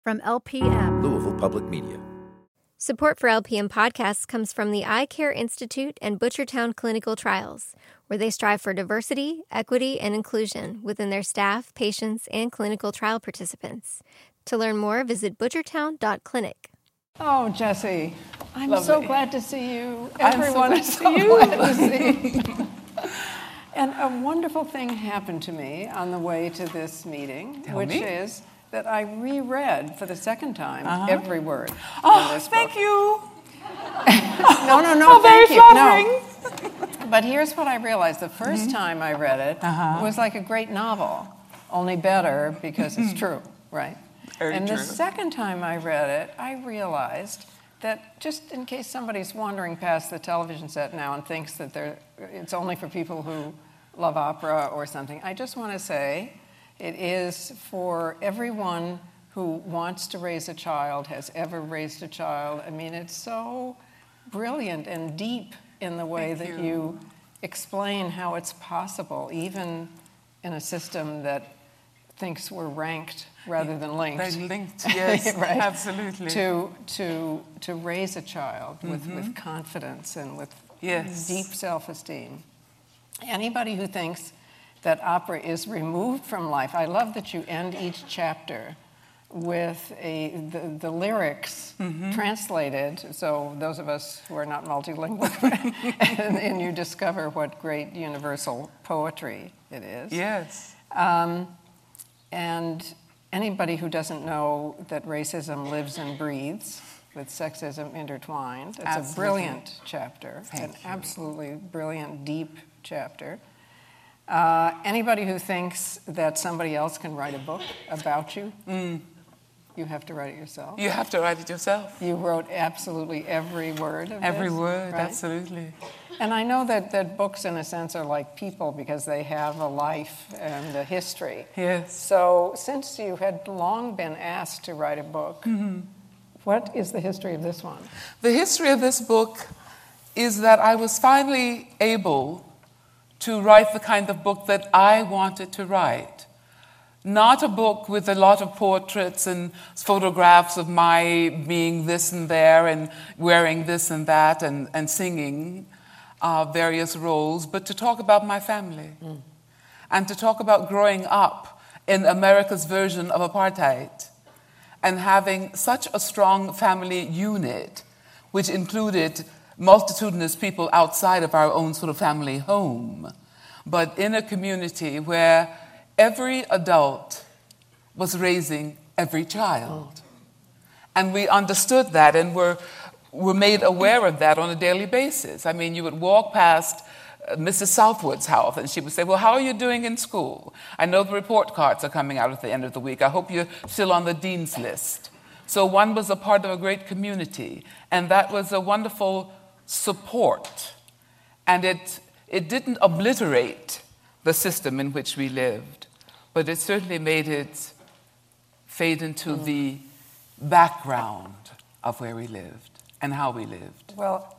From LPM, Louisville Public Media. Support for LPM podcasts comes from the Eye Care Institute and Butchertown Clinical Trials, where they strive for diversity, equity, and inclusion within their staff, patients, and clinical trial participants. To learn more, visit butchertown.clinic. Oh, Jessie, I'm Lovely. so glad to see you. I'm Everyone is so so glad glad to see you. And a wonderful thing happened to me on the way to this meeting, which is that I reread for the second time every word in this Thank book. you. No, very thank you. flattering. No. But here's what I realized. The first time I read it was like a great novel, only better because it's true, right? Very and true. the second time I read it, I realized that just in case somebody's wandering past the television set now and thinks that it's only for people who love opera or something, I just want to say it is for everyone who wants to raise a child, has ever raised a child. I mean, it's so brilliant and deep in the way that you explain how it's possible, even in a system that thinks we're ranked rather than linked. They're linked, yes, right? absolutely. To raise a child with confidence and with deep self-esteem. Anybody who thinks that opera is removed from life, I love that you end each chapter with the lyrics translated, so those of us who are not multilingual, and you discover what great universal poetry it is. Yes. And anybody who doesn't know that racism lives and breathes with sexism intertwined, it's a brilliant chapter, absolutely brilliant, deep chapter. Anybody who thinks that somebody else can write a book about you, you have to write it yourself. You have to write it yourself. You wrote absolutely every word of Every this, word, right? absolutely. And I know that books, in a sense, are like people because they have a life and a history. Yes. So since you had long been asked to write a book, what is the history of this one? The history of this book is that I was finally able to write the kind of book that I wanted to write. Not a book with a lot of portraits and photographs of my being this and there and wearing this and that and singing various roles, but to talk about my family and to talk about growing up in America's version of apartheid and having such a strong family unit, which included multitudinous people outside of our own sort of family home, but in a community where every adult was raising every child. And we understood that and were made aware of that on a daily basis. I mean, you would walk past Mrs. Southwood's house and she would say, well, how are you doing in school? I know the report cards are coming out at the end of the week. I hope you're still on the dean's list. So one was a part of a great community, and that was a wonderful support. And it didn't obliterate the system in which we lived, but it certainly made it fade into the background of where we lived and how we lived. Well,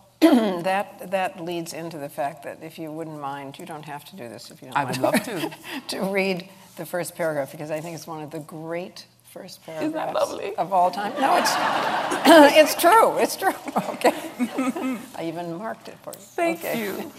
that leads into the fact that if you wouldn't mind, you don't have to do this if you don't mind. I would love to. To read the first paragraph, because I think it's one of the great first paragraphs Isn't that lovely? of all time. No, it's true. It's true. Okay. I even marked it for you. Thank you.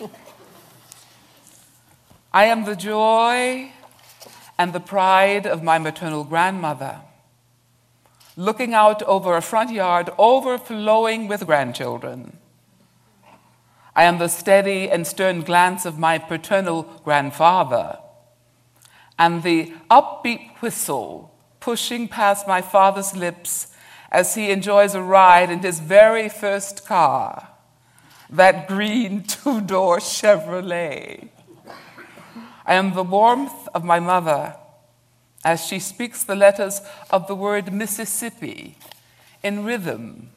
I am the joy and the pride of my maternal grandmother, looking out over a front yard overflowing with grandchildren. I am the steady and stern glance of my paternal grandfather, and the upbeat whistle pushing past my father's lips as he enjoys a ride in his very first car, that green two-door Chevrolet. I am the warmth of my mother as she speaks the letters of the word Mississippi in rhythm.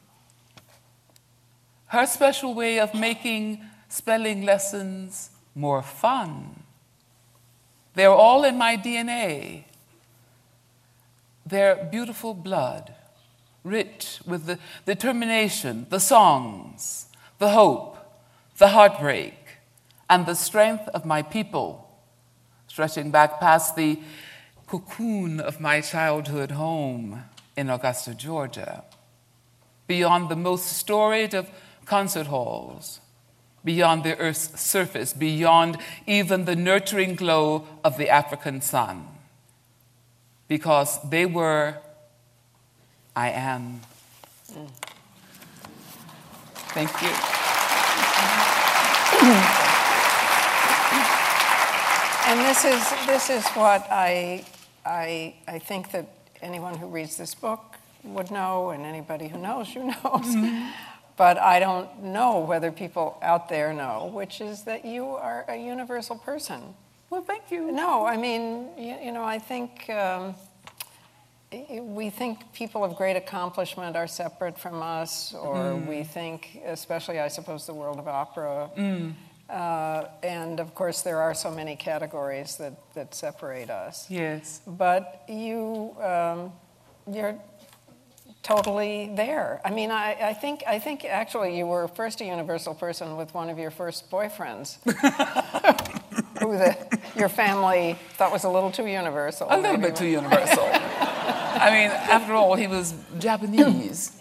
Her special way of making spelling lessons more fun. They're all in my DNA. They're beautiful blood, rich with the determination, the songs, the hope, the heartbreak, and the strength of my people, stretching back past the cocoon of my childhood home in Augusta, Georgia, beyond the most storied of concert halls, beyond the earth's surface, beyond even the nurturing glow of the African sun, because they were, I am. Thank you. And this is what I think that anyone who reads this book would know, and anybody who knows you knows. Mm-hmm. But I don't know whether people out there know, which is that you are a universal person. Well, thank you. No, I mean, you know, I think we think people of great accomplishment are separate from us, or we think, especially, I suppose, the world of opera. And of course, there are so many categories that separate us. Yes. But you're totally there. I mean, I think actually you were first a universal person with one of your first boyfriends, who your family thought was a little too universal. A little bit too universal. I mean, after all, he was Japanese.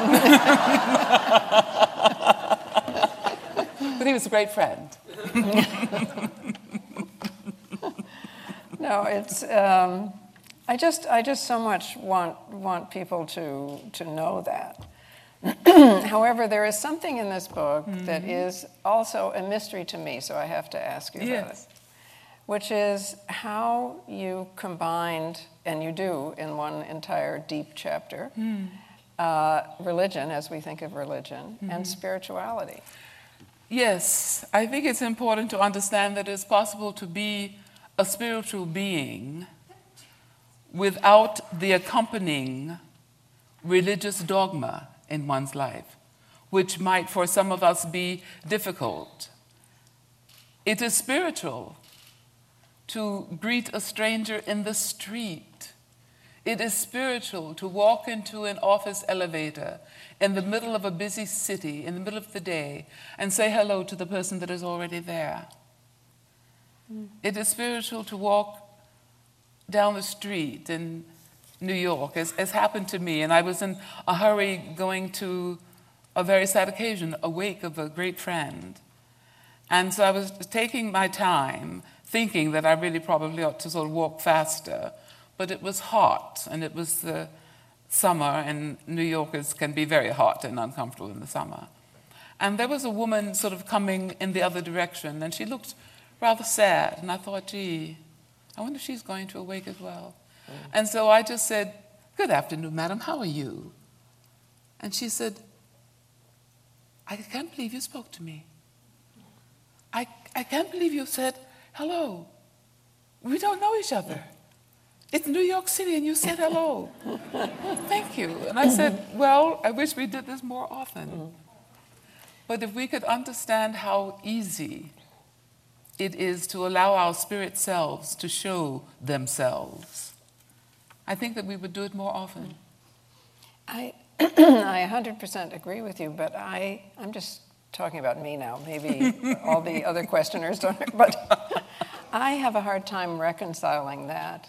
But he was a great friend. No, it's. I just so much want people to know that. However, there is something in this book that is also a mystery to me, so I have to ask you about it. Which is how you combined, and you do in one entire deep chapter, religion, as we think of religion, and spirituality. Yes, I think it's important to understand that it's possible to be a spiritual being without the accompanying religious dogma in one's life, which might for some of us be difficult. It is spiritual to greet a stranger in the street. It is spiritual to walk into an office elevator in the middle of a busy city, in the middle of the day, and say hello to the person that is already there. It is spiritual to walk down the street in New York, as happened to me, and I was in a hurry going to a very sad occasion, a wake of a great friend. And so I was taking my time, thinking that I really probably ought to sort of walk faster, but it was hot, and it was the summer, and New Yorkers can be very hot and uncomfortable in the summer. And there was a woman sort of coming in the other direction, and she looked rather sad, and I thought, gee, I wonder if she's going to a wake as well. And so I just said, "Good afternoon, madam, how are you?" And she said, "I can't believe you spoke to me. I can't believe you said hello. We don't know each other. It's New York City and you said hello." "Thank you." And I said, "Well, I wish we did this more often." But if we could understand how easy it is to allow our spirit selves to show themselves, I think that we would do it more often. I 100% agree with you, but I'm just talking about me now. Maybe all the other questioners don't, but I have a hard time reconciling that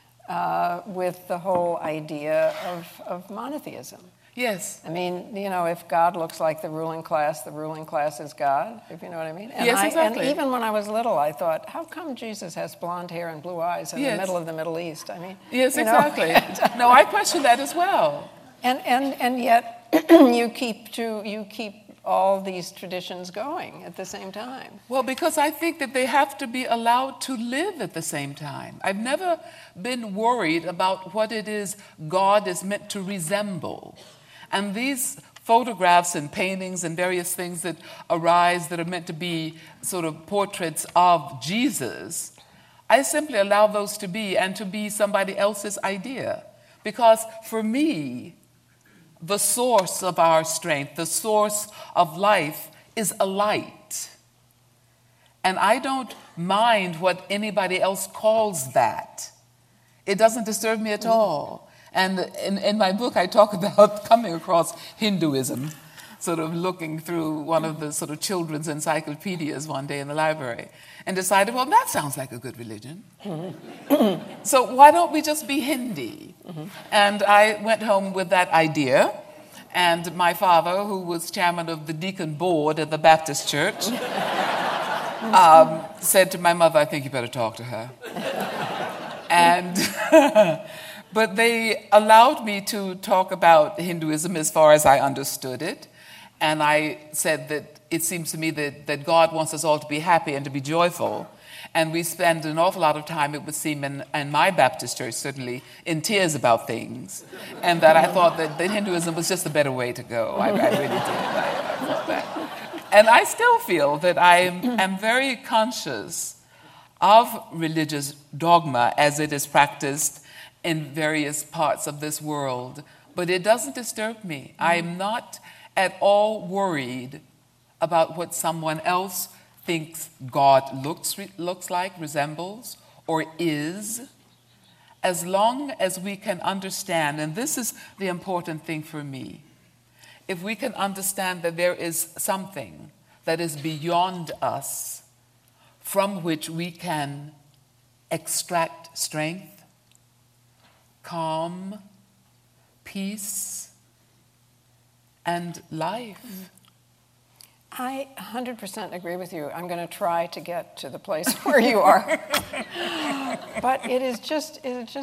with the whole idea of monotheism. Yes. I mean, you know, if God looks like the ruling class is God, if you know what I mean. And yes, exactly. And even when I was little, I thought, how come Jesus has blonde hair and blue eyes in the middle of the Middle East? I mean, yes, exactly. No, I question that as well. And yet you keep all these traditions going at the same time. Well, because I think that they have to be allowed to live at the same time. I've never been worried about what it is God is meant to resemble. And these photographs and paintings and various things that arise that are meant to be sort of portraits of Jesus, I simply allow those to be and to be somebody else's idea. Because for me, the source of our strength, the source of life, is a light. And I don't mind what anybody else calls that. It doesn't disturb me at all. And in my book, I talk about coming across Hinduism, sort of looking through one of the sort of children's encyclopedias one day in the library, and decided, well, that sounds like a good religion. So why don't we just be Hindi? And I went home with that idea. And my father, who was chairman of the deacon board at the Baptist church, said to my mother, I think you better talk to her. And but they allowed me to talk about Hinduism as far as I understood it. And I said that it seems to me that God wants us all to be happy and to be joyful. And we spend an awful lot of time, it would seem, in my Baptist church, certainly, in tears about things. And that I thought that Hinduism was just a better way to go. I really did. I thought that. And I still feel that I am very conscious of religious dogma as it is practiced in various parts of this world. But it doesn't disturb me. I am not at all worried about what someone else thinks God looks like, resembles, or is, as long as we can understand, and this is the important thing for me, if we can understand that there is something that is beyond us from which we can extract strength, calm, peace, and life. I 100% agree with you. I'm going to try to get to the place where you are. But it is just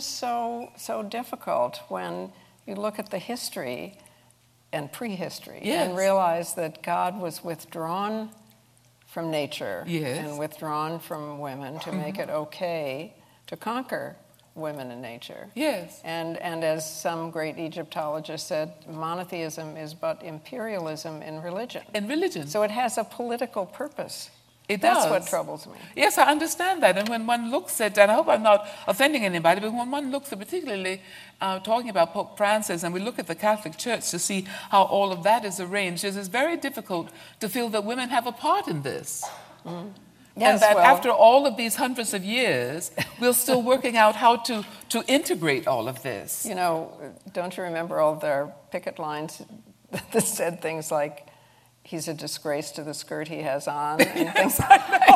so difficult when you look at the history and prehistory and realize that God was withdrawn from nature and withdrawn from women to make it okay to conquer women and nature. Yes. And as some great Egyptologist said, monotheism is but imperialism in religion. In religion. So it has a political purpose. It That's does. what troubles me. Yes, I understand that. And when one looks at, and I hope I'm not offending anybody, but when one looks at particularly talking about Pope Francis, and we look at the Catholic Church to see how all of that is arranged, it is very difficult to feel that women have a part in this. Mm-hmm. Yes, and that after all of these hundreds of years, we're still working out how to integrate all of this. You know, don't you remember all their picket lines that said things like, he's a disgrace to the skirt he has on, and things like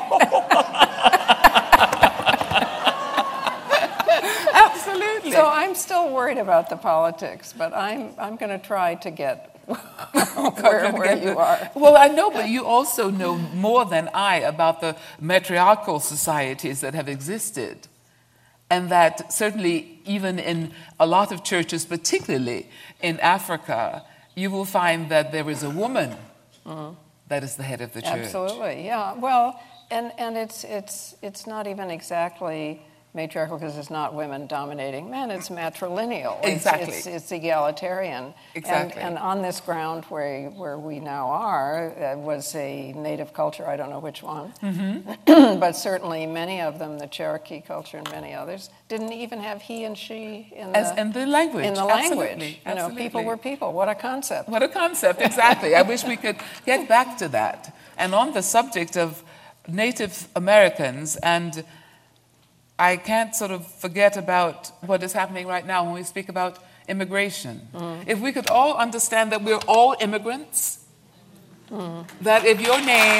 that. Absolutely. So I'm still worried about the politics, but I'm going to try to get where you are. Well, I know, but you also know more than I about the matriarchal societies that have existed. And that certainly even in a lot of churches, particularly in Africa, you will find that there is a woman that is the head of the church. Absolutely, yeah. Well, and it's not even exactly matriarchal because it's not women dominating men, it's matrilineal. Exactly. It's egalitarian. Exactly. And on this ground where we now are was a native culture, I don't know which one, but certainly many of them, the Cherokee culture and many others, didn't even have he and she in the language. In the Absolutely. language. You know, Absolutely. people were people. What a concept. What a concept, exactly. I wish we could get back to that. And on the subject of Native Americans, and I can't sort of forget about what is happening right now when we speak about immigration. If we could all understand that we're all immigrants, that if your name...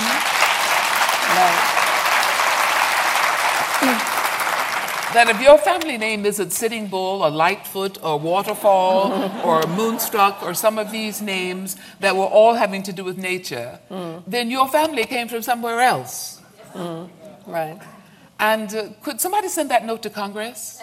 that if your family name isn't Sitting Bull or Lightfoot or Waterfall or Moonstruck or some of these names that were all having to do with nature, then your family came from somewhere else. Right. And could somebody send that note to Congress?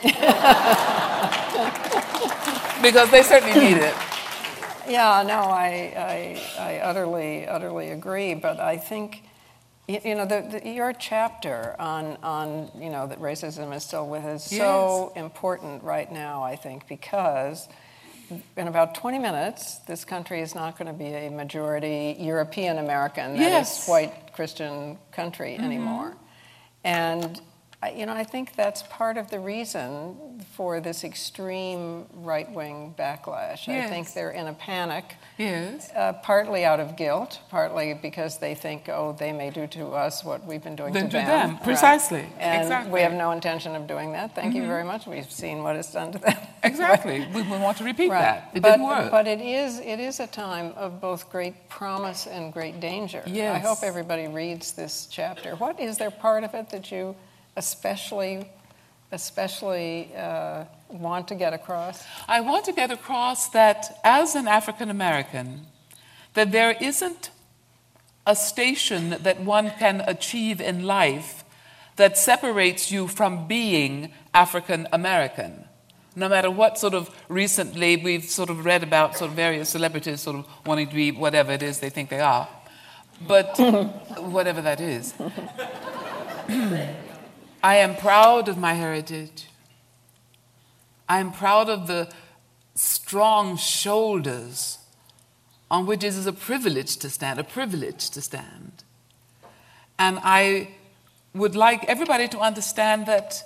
Because they certainly need it. Yeah, no, I utterly agree. But I think, you know, your chapter on you know, that racism is still with us is so important right now, I think, because in about 20 minutes, this country is not going to be a majority European American, that is white Christian country anymore. And, you know, I think that's part of the reason for this extreme right-wing backlash. I think they're in a panic, partly out of guilt, partly because they think, oh, they may do to us what we've been doing to them. Precisely. Right? And exactly. we have no intention of doing that. Thank you very much. We've seen what it's done to them. Exactly. We want to repeat that. It didn't work. But it is a time of both great promise and great danger. Yes. I hope everybody reads this chapter. What is there part of it that you especially especially want to get across? I want to get across that as an African American, that there isn't a station that one can achieve in life that separates you from being African American. No matter what sort of recently we've sort of read about sort of various celebrities sort of wanting to be whatever it is they think they are, but whatever that is. I am proud of my heritage. I am proud of the strong shoulders on which it is a privilege to stand, And I would like everybody to understand that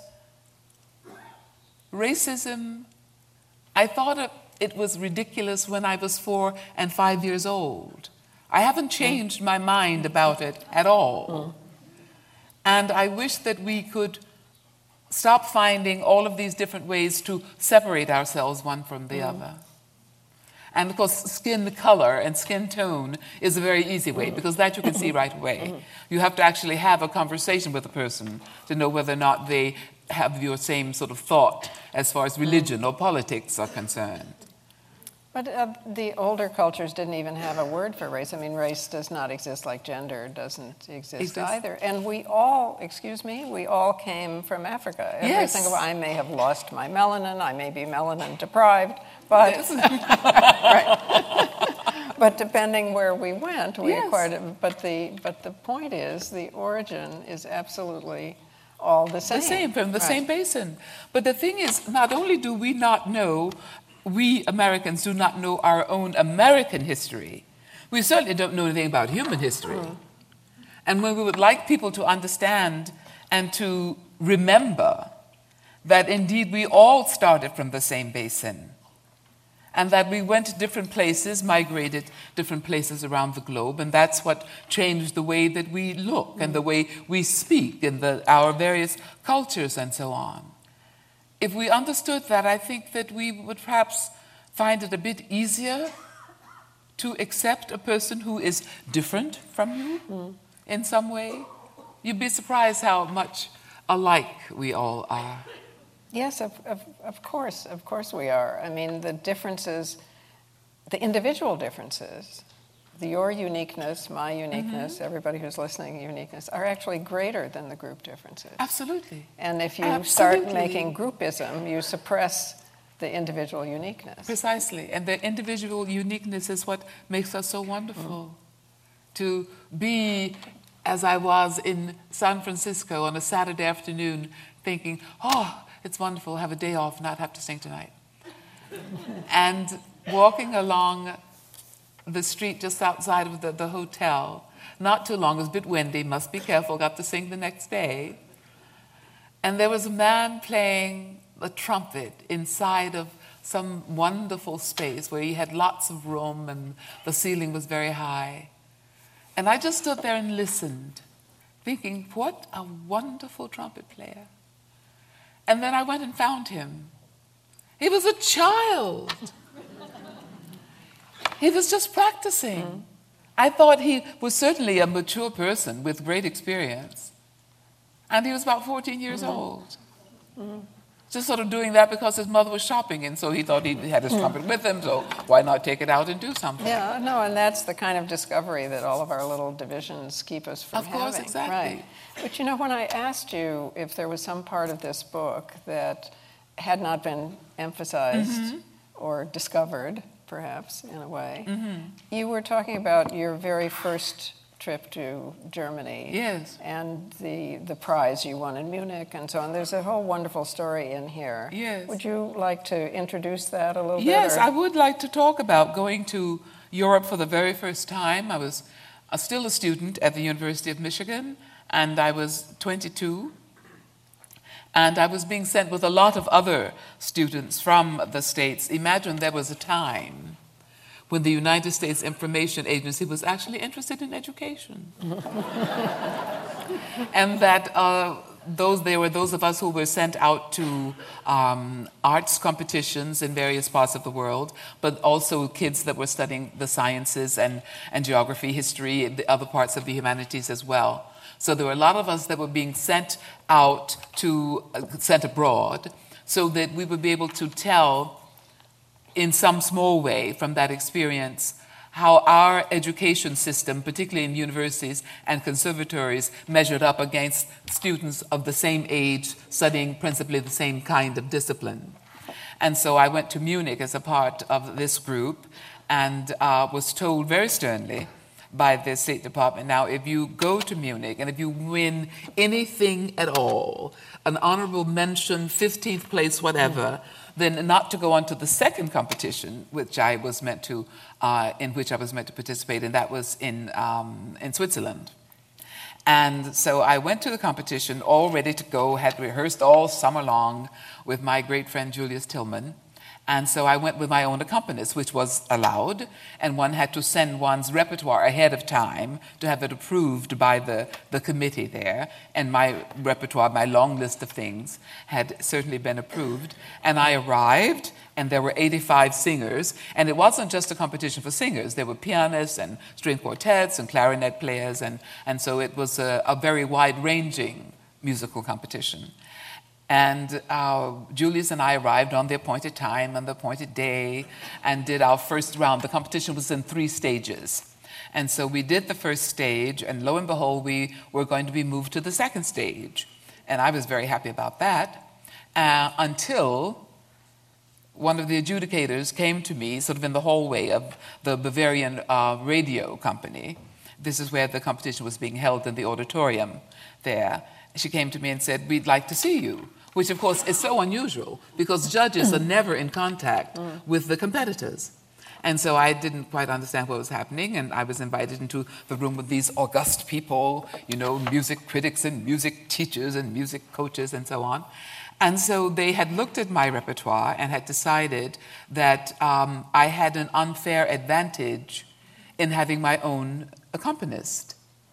racism, I thought it was ridiculous when I was 4 and 5 years old. I haven't changed my mind about it at all. And I wish that we could stop finding all of these different ways to separate ourselves one from the other. And of course, skin color and skin tone is a very easy way, because that you can see right away. You have to actually have a conversation with a person to know whether or not they have your same sort of thought as far as religion or politics are concerned. But the older cultures didn't even have a word for race. I mean, race does not exist like gender doesn't exist either. And we all, we all came from Africa. Every single one. I may have lost my melanin, I may be melanin deprived, but right. But depending where we went, we acquired it. But the point is, the origin is absolutely all the same. The same, from the same basin. But the thing is, not only do we not know, we Americans do not know our own American history, we certainly don't know anything about human history. And when we would like people to understand and to remember that indeed we all started from the same basin, and that we went to different places, migrated different places around the globe, and that's what changed the way that we look and the way we speak and our various cultures and so on. If we understood that, I think that we would perhaps find it a bit easier to accept a person who is different from you in some way. You'd be surprised how much alike we all are. Yes, of course we are. I mean, the differences, the individual differences, your uniqueness, my uniqueness, everybody who's listening, uniqueness, are actually greater than the group differences. Absolutely. And if you start making groupism, you suppress the individual uniqueness. Precisely. And the individual uniqueness is what makes us so wonderful. To be, as I was in San Francisco on a Saturday afternoon, thinking, oh, it's wonderful to have a day off, not have to sing tonight. And walking along the street just outside of the hotel, not too long, it was a bit windy, must be careful, got to sing the next day. And there was a man playing a trumpet inside of some wonderful space where he had lots of room and the ceiling was very high. And I just stood there and listened, thinking, what a wonderful trumpet player. And then I went and found him. He was a child. He was just practicing. I thought he was certainly a mature person with great experience. And he was about 14 years old. Just sort of doing that because his mother was shopping, and so he thought he had his trumpet with him, so why not take it out and do something? Yeah, no, and that's the kind of discovery that all of our little divisions keep us from having. Of course, exactly. Right. But you know, when I asked you if there was some part of this book that had not been emphasized or discovered, perhaps, in a way, you were talking about your very first trip to Germany. Yes. And the prize you won in Munich and so on. There's a whole wonderful story in here. Yes. Would you like to introduce that a little bit? Yes, I would like to talk about going to Europe for the very first time. I was still a student at the University of Michigan, and I was 22. And I was being sent with a lot of other students from the States. Imagine there was a time when the United States Information Agency was actually interested in education. And that there were those of us who were sent out to arts competitions in various parts of the world, but also kids that were studying the sciences and geography, history, the other parts of the humanities as well. So there were a lot of us that were being sent abroad, so that we would be able to tell in some small way from that experience how our education system, particularly in universities and conservatories, measured up against students of the same age studying principally the same kind of discipline. And so I went to Munich as a part of this group and was told very sternly by the State Department, now if you go to Munich and if you win anything at all, an honorable mention, 15th place, whatever, then not to go on to the second competition, which I was meant to, in which I was meant to participate, and that was in Switzerland. And so I went to the competition all ready to go, had rehearsed all summer long with my great friend Julius Tillman. And so I went with my own accompanist, which was allowed, and one had to send one's repertoire ahead of time to have it approved by the committee there. And my repertoire, my long list of things, had certainly been approved. And I arrived, and there were 85 singers, and it wasn't just a competition for singers. There were pianists and string quartets and clarinet players, and so it was a very wide-ranging musical competition. And Julius and I arrived on the appointed time and the appointed day and did our first round. The competition was in 3 stages. And so we did the first stage, and lo and behold, we were going to be moved to the second stage. And I was very happy about that until one of the adjudicators came to me sort of in the hallway of the Bavarian radio company. This is where the competition was being held in the auditorium there. She came to me and said, "We'd like to see you," which, of course, is so unusual because judges are never in contact with the competitors. And so I didn't quite understand what was happening, and I was invited into the room with these august people, music critics and music teachers and music coaches and so on. And so they had looked at my repertoire and had decided that I had an unfair advantage in having my own accompanist.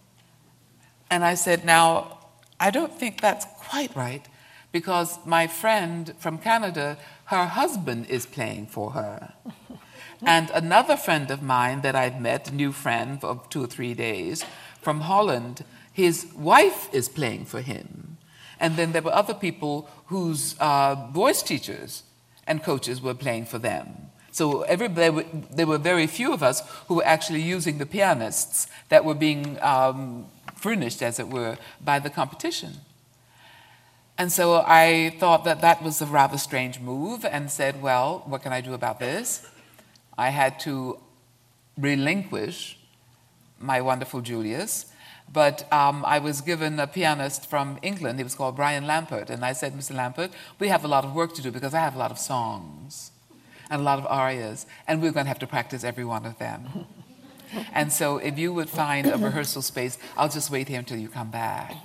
And I said, now, I don't think that's quite right, because my friend from Canada, her husband is playing for her. And another friend of mine that I'd met, a new friend of 2 or 3 days, from Holland, his wife is playing for him. And then there were other people whose voice teachers and coaches were playing for them. So there were very few of us who were actually using the pianists that were being furnished, as it were, by the competition. And so I thought that that was a rather strange move and said, well, what can I do about this? I had to relinquish my wonderful Julius, but I was given a pianist from England. He was called Brian Lampert. And I said, Mr. Lampert, we have a lot of work to do because I have a lot of songs and a lot of arias, and we're going to have to practice every one of them. And so if you would find a rehearsal space, I'll just wait here until you come back.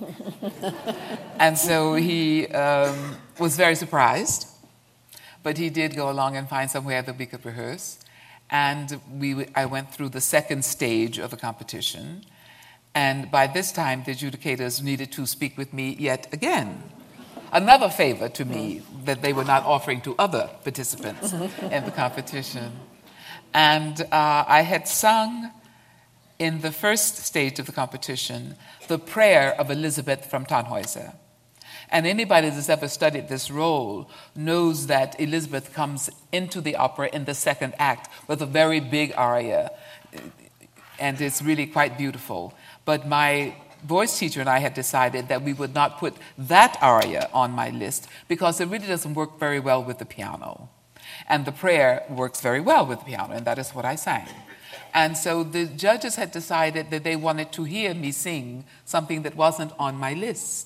And so he was very surprised, but he did go along and find somewhere that we could rehearse. And I went through the second stage of the competition. And by this time, the adjudicators needed to speak with me yet again. Another favor to me that they were not offering to other participants in the competition. And I had sung in the first stage of the competition the prayer of Elizabeth from Tannhäuser. And anybody that's ever studied this role knows that Elizabeth comes into the opera in the second act with a very big aria, and it's really quite beautiful. But my voice teacher and I had decided that we would not put that aria on my list because it really doesn't work very well with the piano. And the prayer works very well with the piano, and that is what I sang. And so the judges had decided that they wanted to hear me sing something that wasn't on my list.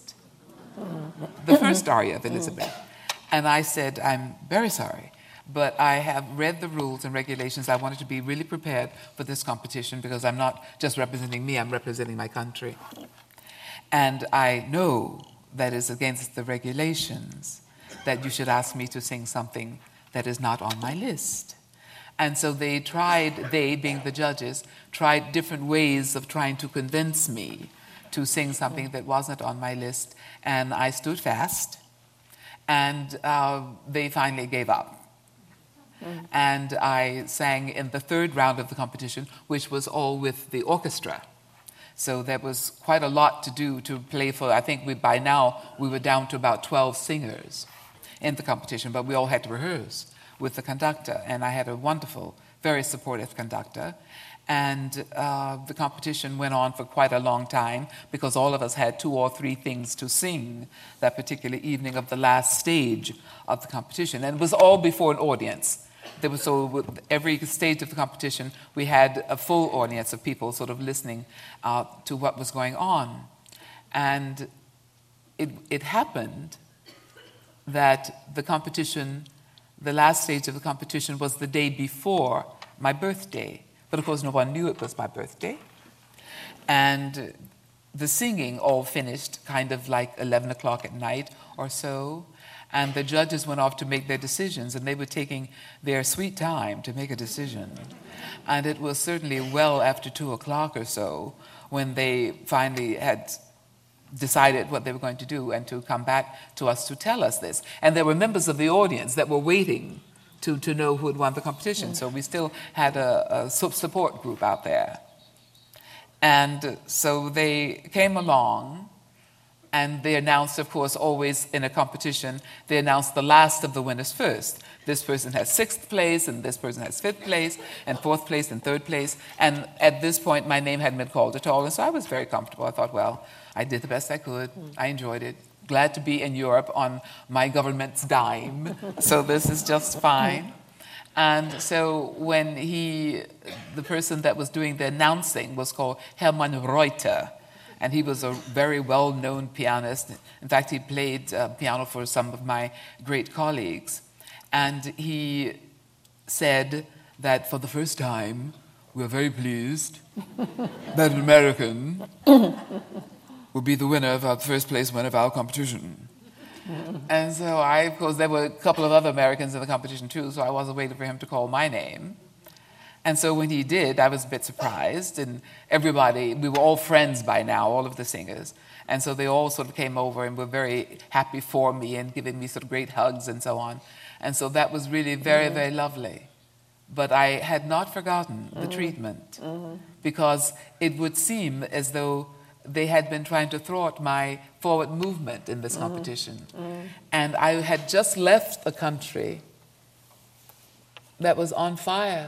The first aria of Elizabeth. And I said, I'm very sorry, but I have read the rules and regulations. I wanted to be really prepared for this competition because I'm not just representing me, I'm representing my country. And I know that is against the regulations that you should ask me to sing something that is not on my list. And so they being the judges, tried different ways of trying to convince me to sing something that wasn't on my list. And I stood fast, and they finally gave up. And I sang in the third round of the competition, which was all with the orchestra. So there was quite a lot to do to play for. I think by now we were down to about 12 singers in the competition, but we all had to rehearse with the conductor. And I had a wonderful, very supportive conductor. And the competition went on for quite a long time because all of us had 2 or 3 things to sing that particular evening of the last stage of the competition. And it was all before an audience. So with every stage of the competition, we had a full audience of people sort of listening to what was going on. And it happened that the competition, the last stage of the competition, was the day before my birthday. But of course, no one knew it was my birthday. And the singing all finished kind of like 11 o'clock at night or so. And the judges went off to make their decisions, and they were taking their sweet time to make a decision. And it was certainly well after 2 o'clock or so when they finally had decided what they were going to do and to come back to us to tell us this. And there were members of the audience that were waiting to know who had won the competition. So we still had a support group out there. And so they came along, and they announced, of course, always in a competition, they announced the last of the winners first. This person has 6th place, and this person has 5th place, and 4th place, and 3rd place. And at this point, my name hadn't been called at all, and so I was very comfortable. I thought, well, I did the best I could. I enjoyed it. Glad to be in Europe on my government's dime, so this is just fine. And so when the person that was doing the announcing was called Hermann Reuter, and he was a very well-known pianist. In fact, he played piano for some of my great colleagues. And he said that for the first time, we're very pleased that an American will be the winner of our first place winner of our competition. And so of course, there were a couple of other Americans in the competition too, so I wasn't waiting for him to call my name. And so when he did, I was a bit surprised, and everybody, we were all friends by now, all of the singers, and so they all sort of came over and were very happy for me and giving me sort of great hugs and so on. And so that was really very, very lovely. But I had not forgotten the treatment, because it would seem as though they had been trying to thwart my forward movement in this competition. And I had just left a country that was on fire.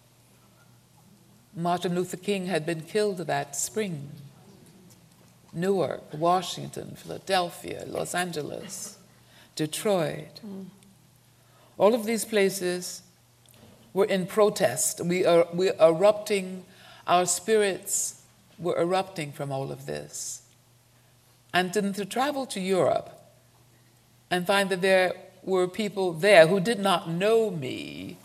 Martin Luther King had been killed that spring. Newark, Washington, Philadelphia, Los Angeles, Detroit. All of these places were in protest. We're erupting, our spirits were erupting from all of this. And then to travel to Europe and find that there were people there who did not know me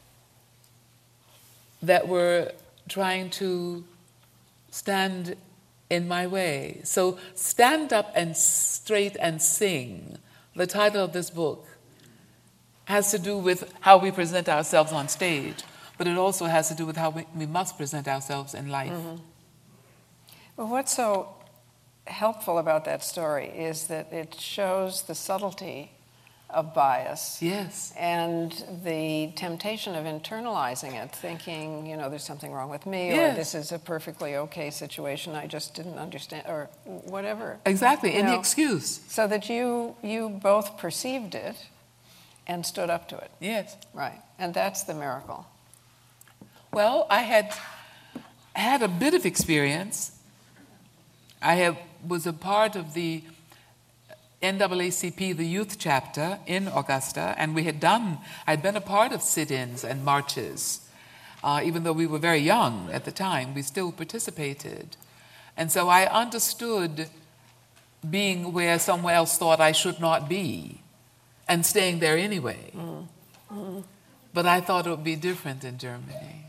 that were trying to stand in my way. So Stand Up and Straight and Sing, the title of this book, has to do with how we present ourselves on stage, but it also has to do with how we must present ourselves in life. Well, what's so helpful about that story is that it shows the subtlety of bias. Yes. And the temptation of internalizing it, thinking, there's something wrong with me, yes. or this is a perfectly okay situation, I just didn't understand, or whatever. Exactly, any excuse. So that you both perceived it and stood up to it. Yes. Right, and that's the miracle. Well, I had a bit of experience. I was a part of the NAACP, the youth chapter in Augusta, and I'd been a part of sit-ins and marches. Even though we were very young at the time, we still participated. And so I understood being where someone else thought I should not be and staying there anyway. But I thought it would be different in Germany.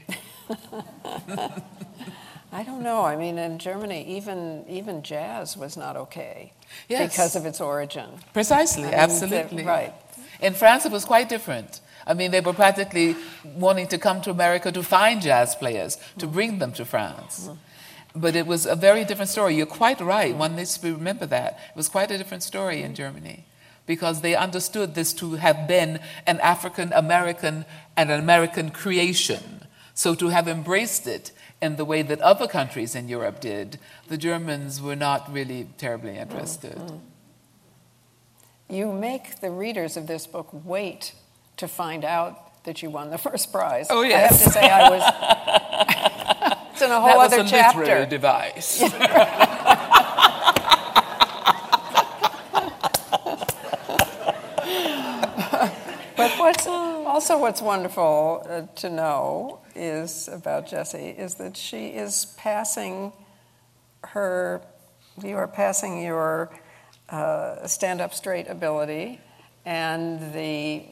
I don't know. I mean, in Germany, even jazz was not okay because of its origin. Precisely, absolutely. Right. In France, it was quite different. I mean, they were practically wanting to come to America to find jazz players, to bring them to France. But it was a very different story. You're quite right. One needs to remember that. It was quite a different story in Germany, because they understood this to have been an African-American and an American creation. So to have embraced it in the way that other countries in Europe did, the Germans were not really terribly interested. You make the readers of this book wait to find out that you won the first prize. Oh, yes. I have to say I was... It's in a whole other chapter. That was a literary device. But what's wonderful to know is about Jessie is that she is passing you are passing your stand-up straight ability and the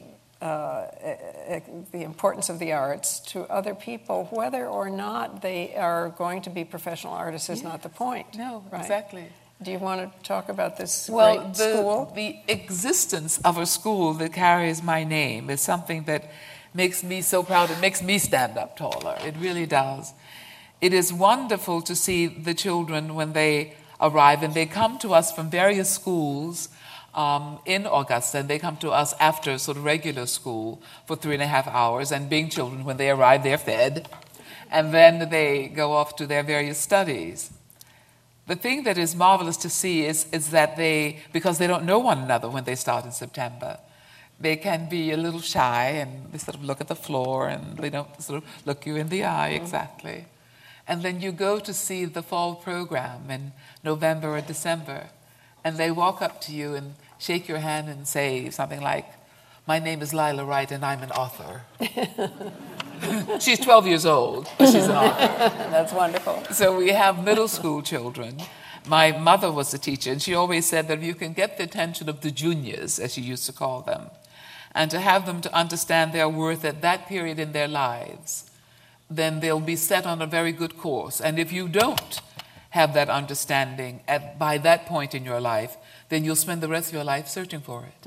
importance of the arts to other people, whether or not they are going to be professional artists is not the point. No, right? Exactly. Do you want to talk about this great school? The existence of a school that carries my name is something that makes me so proud. It makes me stand up taller. It really does. It is wonderful to see the children when they arrive, and they come to us from various schools in Augusta, and they come to us after sort of regular school for 3.5 hours, and being children, when they arrive, they're fed, and then they go off to their various studies. The thing that is marvelous to see is that because they don't know one another when they start in September, they can be a little shy, and they sort of look at the floor, and they don't sort of look you in the eye exactly. And then you go to see the fall program in November or December, and they walk up to you and shake your hand and say something like, "My name is Lila Wright, and I'm an author." She's 12 years old, but she's an author. That's wonderful. So we have middle school children. My mother was a teacher, and she always said that if you can get the attention of the juniors, as she used to call them, and to have them to understand their worth at that period in their lives, then they'll be set on a very good course. And if you don't have that understanding by that point in your life, then you'll spend the rest of your life searching for it.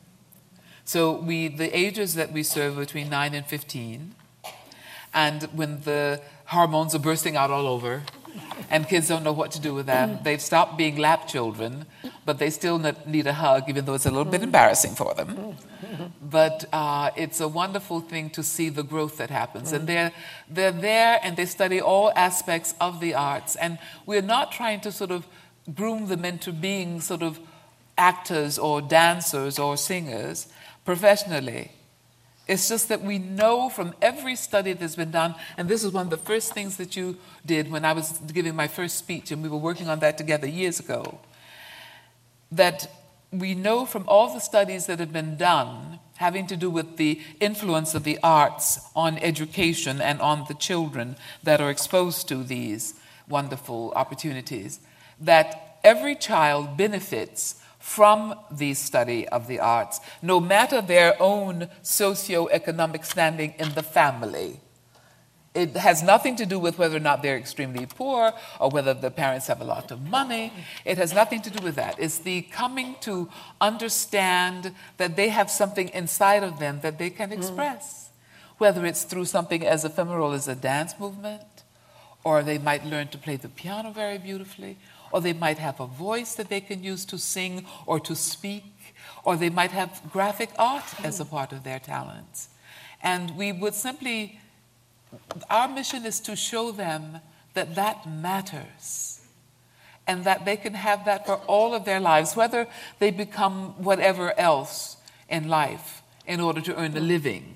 So the ages that we serve between 9 and 15, and when the hormones are bursting out all over, and kids don't know what to do with them, they've stopped being lap children, but they still need a hug, even though it's a little bit embarrassing for them. But it's a wonderful thing to see the growth that happens. And they're there, and they study all aspects of the arts. And we're not trying to sort of groom them into being sort of actors or dancers or singers professionally. It's just that we know from every study that's been done, and this is one of the first things that you did when I was giving my first speech, and we were working on that together years ago, that we know from all the studies that have been done having to do with the influence of the arts on education and on the children that are exposed to these wonderful opportunities, that every child benefits from the study of the arts, no matter their own socioeconomic standing in the family. It has nothing to do with whether or not they're extremely poor or whether the parents have a lot of money. It has nothing to do with that. It's the coming to understand that they have something inside of them that they can express, whether it's through something as ephemeral as a dance movement, or they might learn to play the piano very beautifully, or they might have a voice that they can use to sing or to speak, or they might have graphic art as a part of their talents. And we would simply, our mission is to show them that that matters, and that they can have that for all of their lives, whether they become whatever else in life in order to earn a living,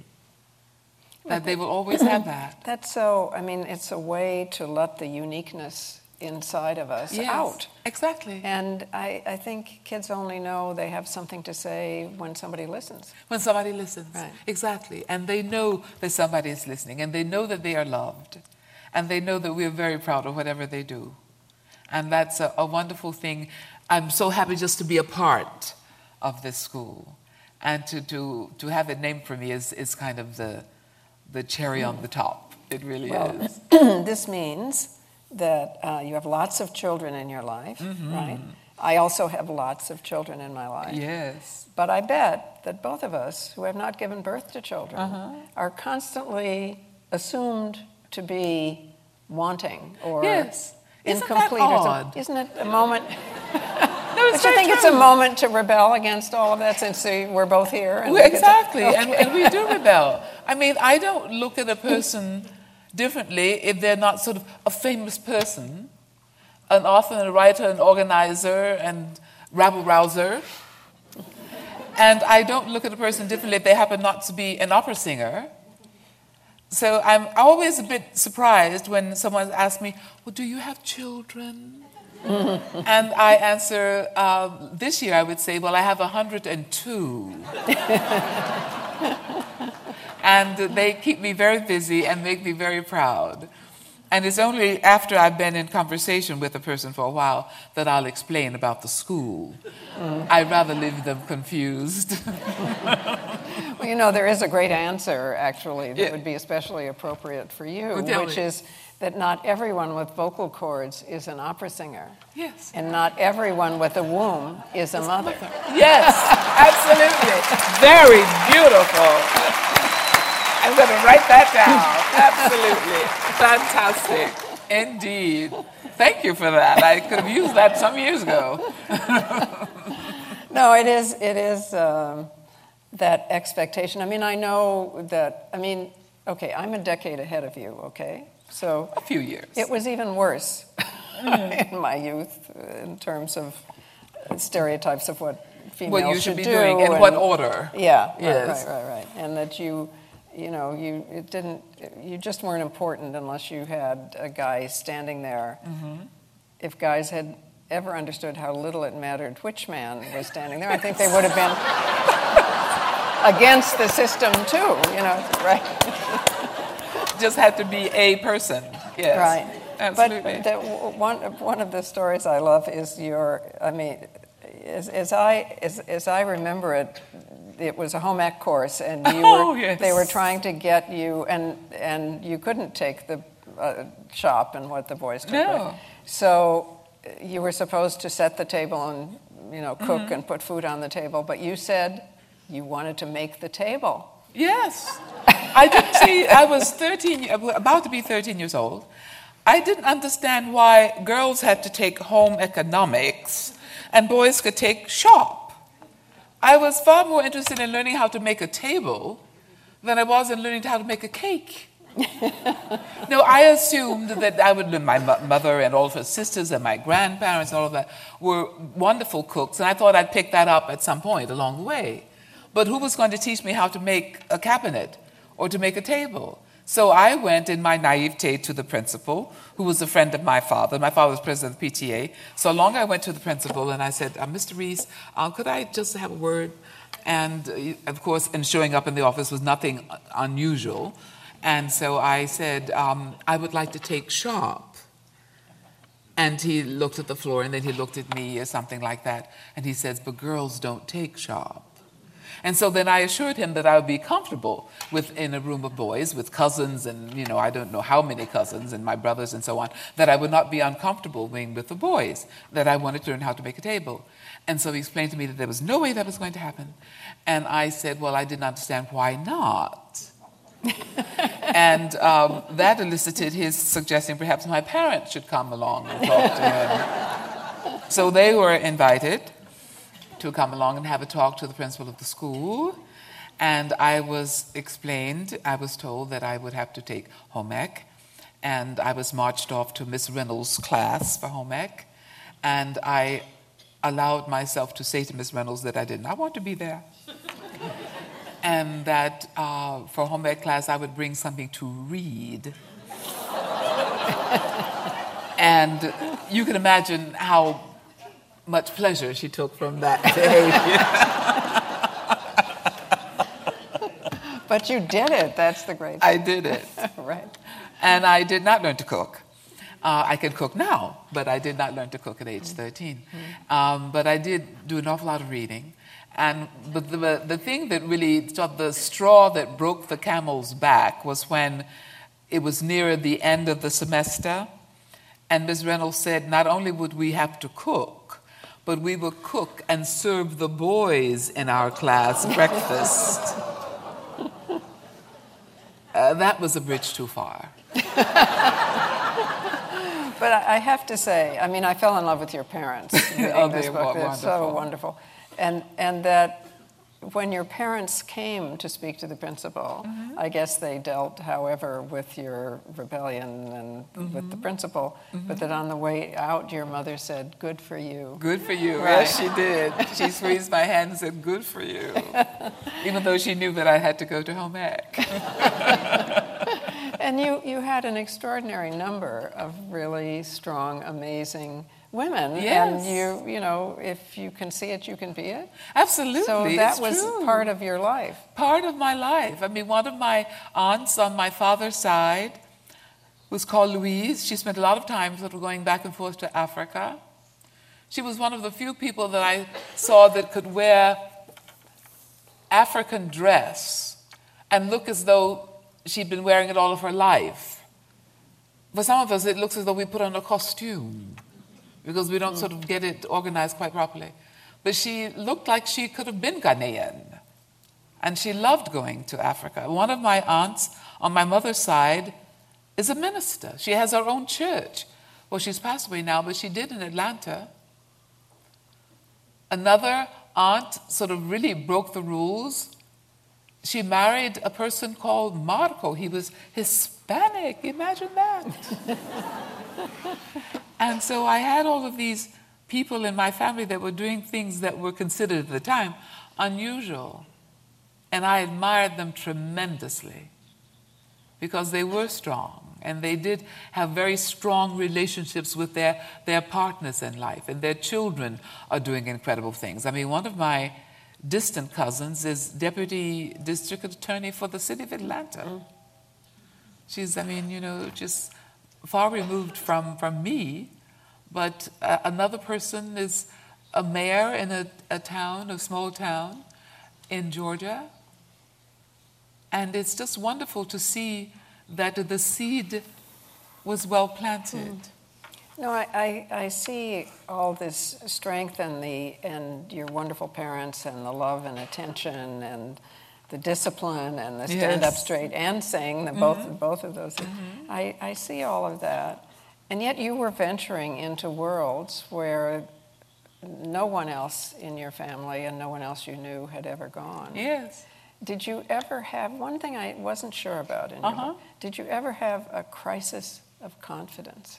that they will always have that. That's so, I mean, it's a way to let the uniqueness inside of us out. Exactly. And I think kids only know they have something to say when somebody listens. When somebody listens. Right. Exactly. And they know that somebody is listening, and they know that they are loved, and they know that we're very proud of whatever they do. And that's a wonderful thing. I'm so happy just to be a part of this school. And to have it named for me is kind of the cherry on the top. It really is. This means that you have lots of children in your life, right? I also have lots of children in my life. Yes. But I bet that both of us, who have not given birth to children, are constantly assumed to be wanting or incomplete. Isn't it a moment? No, Don't you think it's a moment to rebel against all of that, since we're both here? And exactly, and we do rebel. I mean, I don't look at a person differently if they're not sort of a famous person, an author and a writer, an organizer and rabble-rouser. And I don't look at a person differently if they happen not to be an opera singer. So I'm always a bit surprised when someone asks me, well, do you have children? And I answer, this year I would say, well, I have 102. And they keep me very busy and make me very proud. And it's only after I've been in conversation with a person for a while that I'll explain about the school. I'd rather leave them confused. Well, you know, there is a great answer, actually, that would be especially appropriate for you, which is that not everyone with vocal cords is an opera singer. Yes. And not everyone with a womb is a mother. Yes, absolutely. Very beautiful. I'm going to write that down. Absolutely. Fantastic. Indeed. Thank you for that. I could have used that some years ago. No, it is that expectation. I mean, I know that, okay, I'm a decade ahead of you, okay? So a few years. It was even worse in my youth in terms of stereotypes of what females what you should be do doing, in what order. Yeah, yes. right. And that you just weren't important unless you had a guy standing there. Mm-hmm. If guys had ever understood how little it mattered which man was standing there, I think they would have been against the system too, right? Just had to be a person, yes. Right. Absolutely. But one of the stories I love is as I remember it, it was a home ec course, and they were trying to get you, and you couldn't take the shop and what the boys took. No. Right? So you were supposed to set the table and cook and put food on the table, but you said you wanted to make the table. Yes. I didn't see. I was about to be 13 years old. I didn't understand why girls had to take home economics and boys could take shop. I was far more interested in learning how to make a table than I was in learning how to make a cake. No, I assumed that I would learn. My mother and all of her sisters and my grandparents and all of that were wonderful cooks, and I thought I'd pick that up at some point along the way. But who was going to teach me how to make a cabinet or to make a table? So I went in my naivete to the principal, who was a friend of my father. My father was president of the PTA. So along I went to the principal and I said, Mr. Rees, could I just have a word? And of course, and showing up in the office was nothing unusual. And so I said, I would like to take shop. And he looked at the floor and then he looked at me or something like that. And he says, but girls don't take shop. And so then I assured him that I would be comfortable in a room of boys with cousins and, I don't know how many cousins and my brothers and so on, that I would not be uncomfortable being with the boys, that I wanted to learn how to make a table. And so he explained to me that there was no way that was going to happen. And I said, well, I didn't understand why not. And that elicited his suggesting perhaps my parents should come along and talk to him. So they were invited to come along and have a talk to the principal of the school. And I was told that I would have to take home ec. And I was marched off to Miss Reynolds' class for home ec. And I allowed myself to say to Miss Reynolds that I did not want to be there. And that for home ec class I would bring something to read. And you can imagine how much pleasure she took from that behavior. But you did it. That's the great thing. I did it. Right. And I did not learn to cook. I can cook now, but I did not learn to cook at age 13. But I did do an awful lot of reading. But the thing that really, the straw that broke the camel's back was when it was near the end of the semester. And Ms. Reynolds said, not only would we have to cook, but we would cook and serve the boys in our class breakfast. That was a bridge too far. But I have to say, I fell in love with your parents reading this book. It's so wonderful. And that when your parents came to speak to the principal, I guess they dealt, however, with your rebellion and with the principal, but that on the way out, your mother said, "Good for you." Good for you. Right. Yes, she did. She squeezed my hand and said, "Good for you," even though she knew that I had to go to home ec. And you had an extraordinary number of really strong, amazing women. Yes. And you know, if you can see it, you can be it. Absolutely. So that it's was true. part of your life. Part of my life. I mean, one of my aunts on my father's side was called Louise. She spent a lot of time sort of going back and forth to Africa. She was one of the few people that I saw that could wear African dress and look as though she'd been wearing it all of her life. For some of us, it looks as though we put on a costume because we don't sort of get it organized quite properly. But she looked like she could have been Ghanaian. And she loved going to Africa. One of my aunts on my mother's side is a minister. She has her own church. Well, she's passed away now, but she did in Atlanta. Another aunt sort of really broke the rules. She married a person called Marco. He was Hispanic. Imagine that. And so I had all of these people in my family that were doing things that were considered at the time unusual. And I admired them tremendously because they were strong and they did have very strong relationships with their partners in life, and their children are doing incredible things. I mean, one of my distant cousins is Deputy District Attorney for the city of Atlanta. She's, I mean, you know, just far removed from me, but another person is a mayor in a town, a small town in Georgia. And it's just wonderful to see that the seed was well planted. No, I see all this strength and your wonderful parents and the love and attention and the discipline and the stand up straight and sing, both of those things. I see all of that. And yet you were venturing into worlds where no one else in your family and no one else you knew had ever gone. Yes. Did you ever have, one thing I wasn't sure about in your book, did you ever have a crisis of confidence?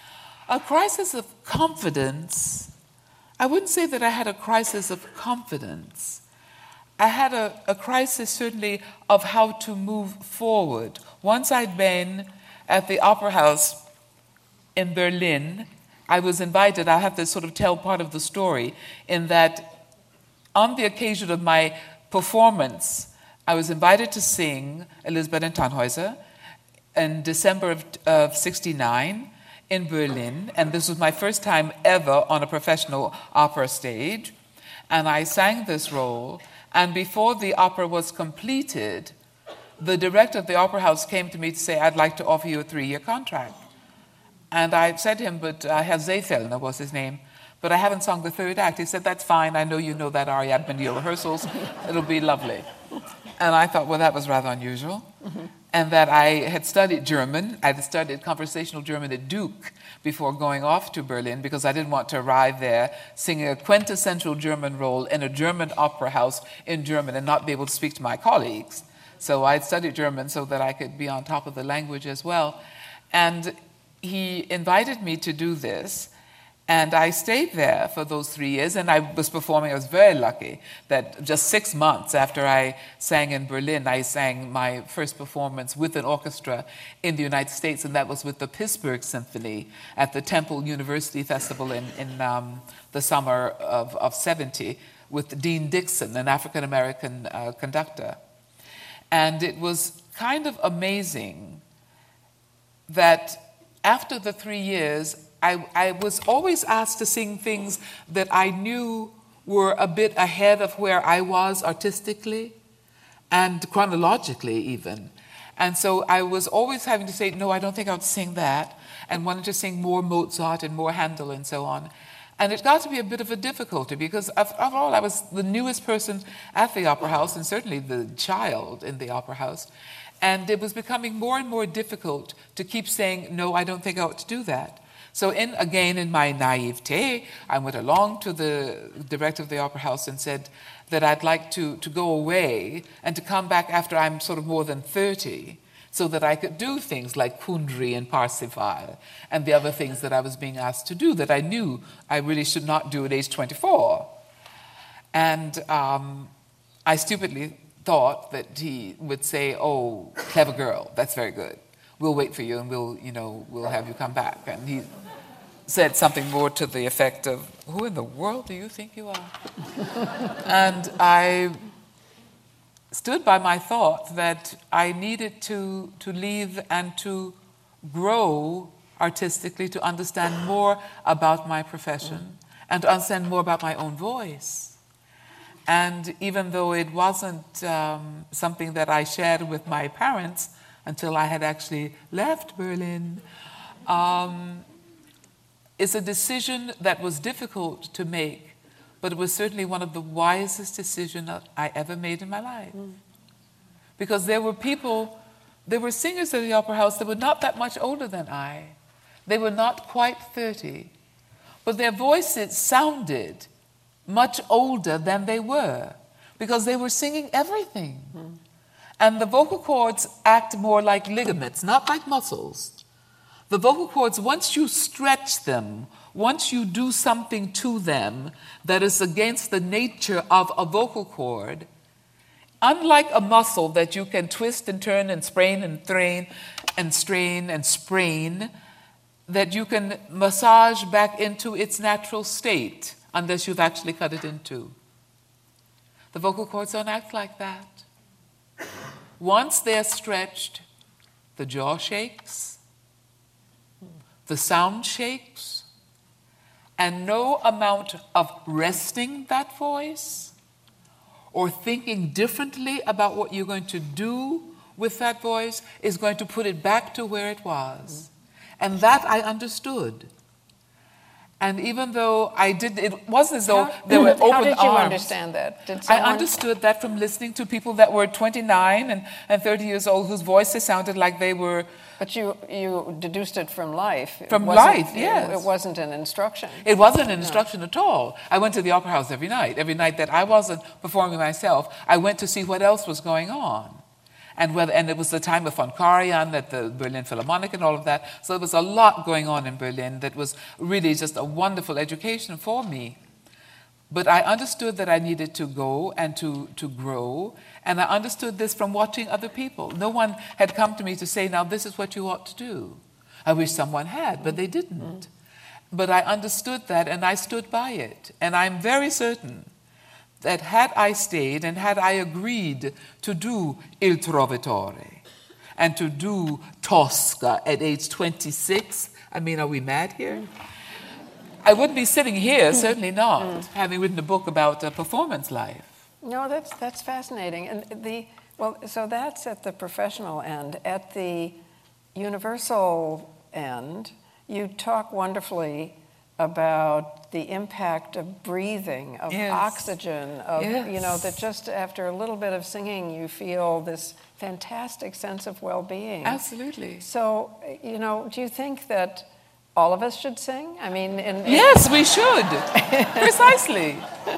A crisis of confidence? I wouldn't say that I had a crisis of confidence. I had a crisis certainly of how to move forward. Once I'd been at the Opera House in Berlin, I was invited, I have to sort of tell part of the story, in that on the occasion of my performance, I was invited to sing Elisabeth and Tannhäuser in December of 69 in Berlin, and this was my first time ever on a professional opera stage, and I sang this role, and before the opera was completed, the director of the Opera House came to me to say, "I'd like to offer you a 3-year contract." And I said to him, "But Herr Seefellner was his name, but I haven't sung the 3rd act." He said, "That's fine, I know you know that aria, I've been to your rehearsals, it'll be lovely." And I thought, well, that was rather unusual. And that I had studied German. I had studied conversational German at Duke before going off to Berlin because I didn't want to arrive there singing a quintessential German role in a German opera house in German and not be able to speak to my colleagues. So I had studied German so that I could be on top of the language as well. And he invited me to do this. And I stayed there for those 3 years, and I was performing. I was very lucky that just 6 months after I sang in Berlin, I sang my first performance with an orchestra in the United States, and that was with the Pittsburgh Symphony at the Temple University Festival in the summer of 70 with Dean Dixon, an African-American conductor. And it was kind of amazing that after the 3 years, I was always asked to sing things that I knew were a bit ahead of where I was artistically and chronologically even. And so I was always having to say, no, I don't think I would sing that, and wanted to sing more Mozart and more Handel and so on. And it got to be a bit of a difficulty because, after all, I was the newest person at the Opera House and certainly the child in the Opera House. And it was becoming more and more difficult to keep saying, no, I don't think I ought to do that. So again, in my naivete, I went along to the director of the Opera House and said that I'd like to go away and to come back after I'm sort of more than 30, so that I could do things like Kundry and Parsifal and the other things that I was being asked to do that I knew I really should not do at age 24. And I stupidly thought that he would say, "Oh, clever girl, that's very good. We'll wait for you and we'll have you come back." And he said something more to the effect of, "Who in the world do you think you are?" And I stood by my thought that I needed to leave and to grow artistically, to understand more about my profession and to understand more about my own voice. And even though it wasn't something that I shared with my parents until I had actually left Berlin, it's a decision that was difficult to make, but it was certainly one of the wisest decisions I ever made in my life. Because there were singers at the Opera House that were not that much older than I. They were not quite 30, but their voices sounded much older than they were, because they were singing everything. And the vocal cords act more like ligaments, not like muscles. The vocal cords, once you stretch them, once you do something to them that is against the nature of a vocal cord, unlike a muscle that you can twist and turn and sprain and strain and sprain, that you can massage back into its natural state unless you've actually cut it in two. The vocal cords don't act like that. Once they're stretched, the jaw shakes, the sound shakes, and no amount of resting that voice or thinking differently about what you're going to do with that voice is going to put it back to where it was. And that I understood. And even though it wasn't as though there were open arms. How did you understand that? I understood that from listening to people that were 29 and 30 years old whose voices sounded like they were... But you deduced it from life. From life, yes. It wasn't an instruction. It wasn't an instruction at all. I went to the Opera House every night. Every night that I wasn't performing myself, I went to see what else was going on. And it was the time of Von Karajan at the Berlin Philharmonic and all of that. So there was a lot going on in Berlin that was really just a wonderful education for me. But I understood that I needed to go and to grow. And I understood this from watching other people. No one had come to me to say, now this is what you ought to do. I wish someone had, but they didn't. But I understood that and I stood by it. And I'm very certain that had I stayed and had I agreed to do Il Trovatore and to do Tosca at age 26, I mean, are we mad here? I wouldn't be sitting here, certainly not, having written a book about performance life. No, that's fascinating. And so that's at the professional end. At the universal end, you talk wonderfully about the impact of breathing, of oxygen, of that just after a little bit of singing, you feel this fantastic sense of well-being. Absolutely. So, do you think that all of us should sing? I mean, yes, we should. Precisely.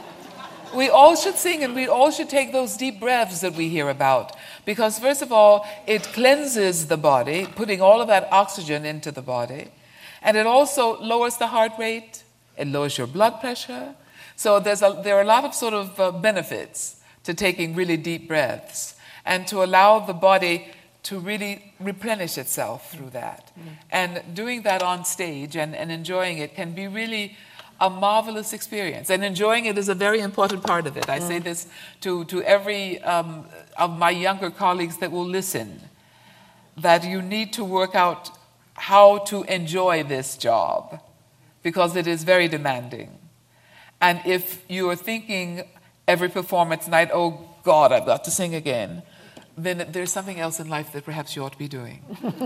We all should sing, and we all should take those deep breaths that we hear about. Because first of all, it cleanses the body, putting all of that oxygen into the body. And it also lowers the heart rate. It lowers your blood pressure. So there are a lot of sort of benefits to taking really deep breaths and to allow the body to really replenish itself through that. And doing that on stage and enjoying it can be really a marvelous experience. And enjoying it is a very important part of it. I say this to every of my younger colleagues that will listen, that you need to work out how to enjoy this job, because it is very demanding. And if you are thinking every performance night, oh God, I've got to sing again, then there's something else in life that perhaps you ought to be doing.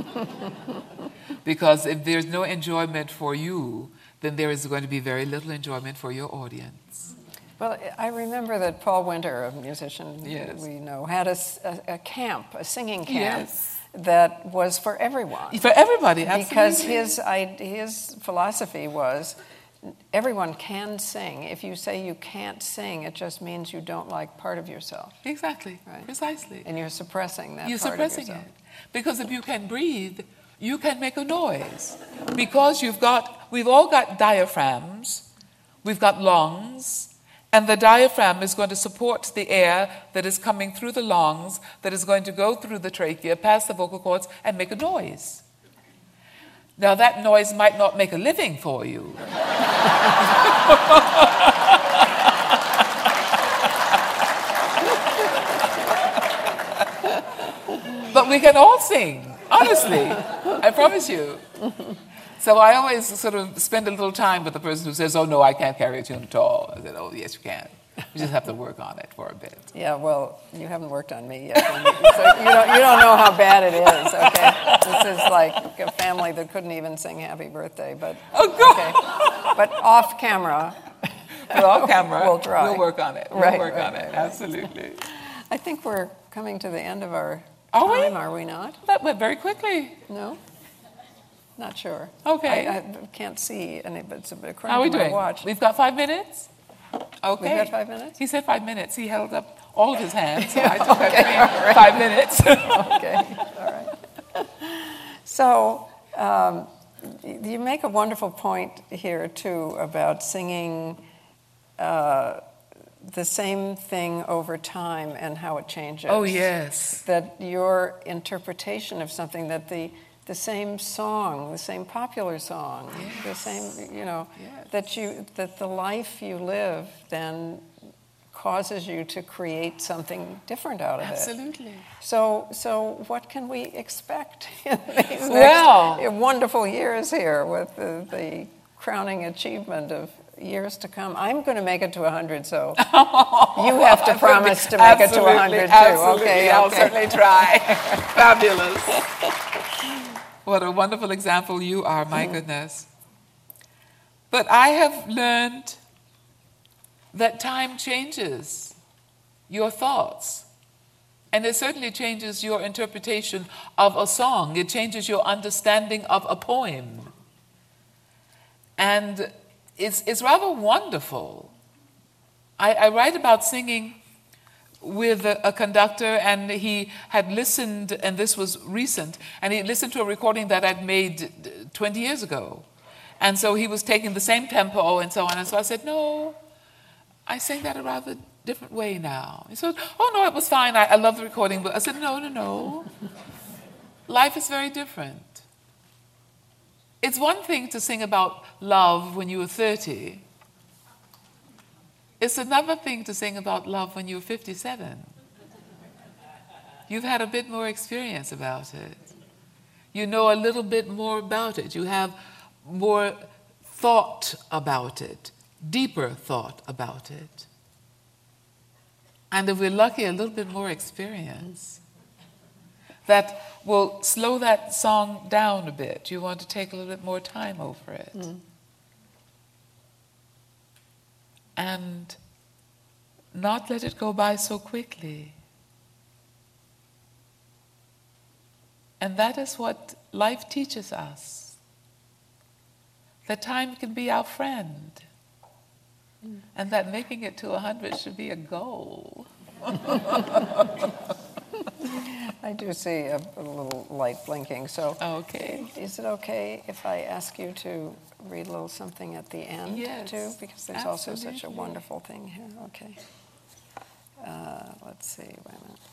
Because if there's no enjoyment for you, then there is going to be very little enjoyment for your audience. Well, I remember that Paul Winter, a musician we know, had a camp, a singing camp. Yes. that was for everyone. For everybody, absolutely. Because his philosophy was, everyone can sing. If you say you can't sing, it just means you don't like part of yourself. Exactly, Right. Precisely. And you're suppressing that You're part suppressing of yourself. it. Because if you can breathe, you can make a noise. Because we've all got diaphragms, we've got lungs, and the diaphragm is going to support the air that is coming through the lungs, that is going to go through the trachea, past the vocal cords, and make a noise. Now, that noise might not make a living for you. But we can all sing, honestly. I promise you. So I always sort of spend a little time with the person who says, oh, no, I can't carry a tune at all. I said, oh, yes, you can. You just have to work on it for a bit. Yeah, well, you haven't worked on me yet. So you don't know how bad it is, okay? This is like a family that couldn't even sing Happy Birthday, but okay. But off camera, we'll try. We'll work on it. Right, We'll work on right. it, absolutely. I think we're coming to the end of our Are we? time, are we not? That went very quickly. No? Not sure. Okay. I can't see any, but it's according How are we to my doing? watch. We've got 5 minutes? Okay. We've got 5 minutes? He said 5 minutes. He held up all of his hands, so I took that 5 minutes. Okay, all right. So you make a wonderful point here, too, about singing the same thing over time and how it changes. Oh, yes. That your interpretation of something, that the same song, the same popular song, yes. the same, Yes. that the life you live then causes you to create something different out of Absolutely. it. So what can we expect in these Well, next wonderful years here with the crowning achievement of years to come? I'm going to make it to 100, so you have to promise to make it to 100 too. Absolutely. Okay, I'll okay. certainly try. Fabulous. What a wonderful example you are, my goodness. But I have learned that time changes your thoughts. And it certainly changes your interpretation of a song. It changes your understanding of a poem. And it's rather wonderful. I write about singing with a conductor, and he had listened, and this was recent, and he listened to a recording that I'd made 20 years ago. And so he was taking the same tempo and so on. And so I said, no, I sing that a rather different way now. He said, oh, no, it was fine. I love the recording. But I said, no. Life is very different. It's one thing to sing about love when you were 30. It's another thing to sing about love when you're 57. You've had a bit more experience about it. You know a little bit more about it. You have more thought about it, deeper thought about it. And if we're lucky, a little bit more experience. That will slow that song down a bit. You want to take a little bit more time over it. Mm. And not let it go by so quickly. And that is what life teaches us. That time can be our friend. Mm. And that making it to 100 should be a goal. I do see a little light blinking. So, okay. Is it okay if I ask you to read a little something at the end, yes, too? Because there's absolutely. Also such a wonderful thing here. Okay. Let's see. Wait a minute.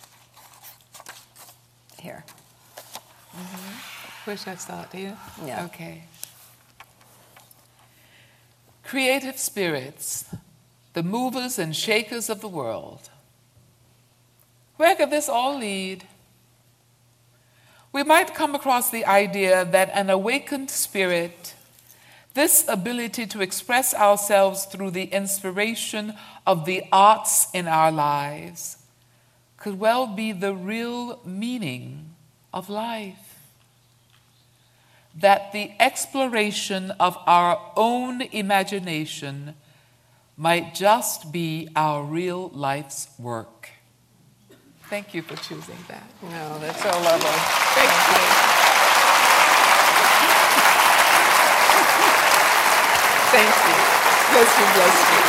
Here. Mm-hmm. Where should I start? Here? Yeah. Okay. Creative spirits, the movers and shakers of the world. Where could this all lead? We might come across the idea that an awakened spirit, this ability to express ourselves through the inspiration of the arts in our lives, could well be the real meaning of life. That the exploration of our own imagination might just be our real life's work. Thank you for choosing that. No, that's so lovely. Thank you. Thank you. Bless you, bless you.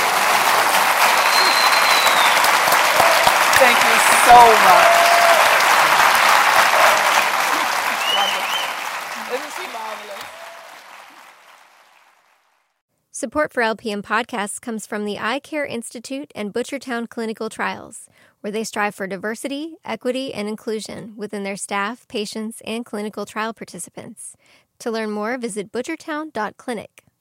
Thank you so much. Isn't she marvelous? Support for LPM podcasts comes from the Eye Care Institute and Butchertown Clinical Trials, where they strive for diversity, equity, and inclusion within their staff, patients, and clinical trial participants. To learn more, visit butchertown.clinic.